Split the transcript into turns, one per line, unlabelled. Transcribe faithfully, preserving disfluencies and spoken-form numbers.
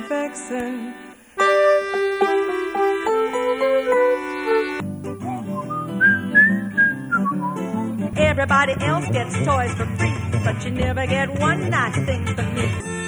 vexing. Everybody else gets toys for free, but you never get one nice thing from me.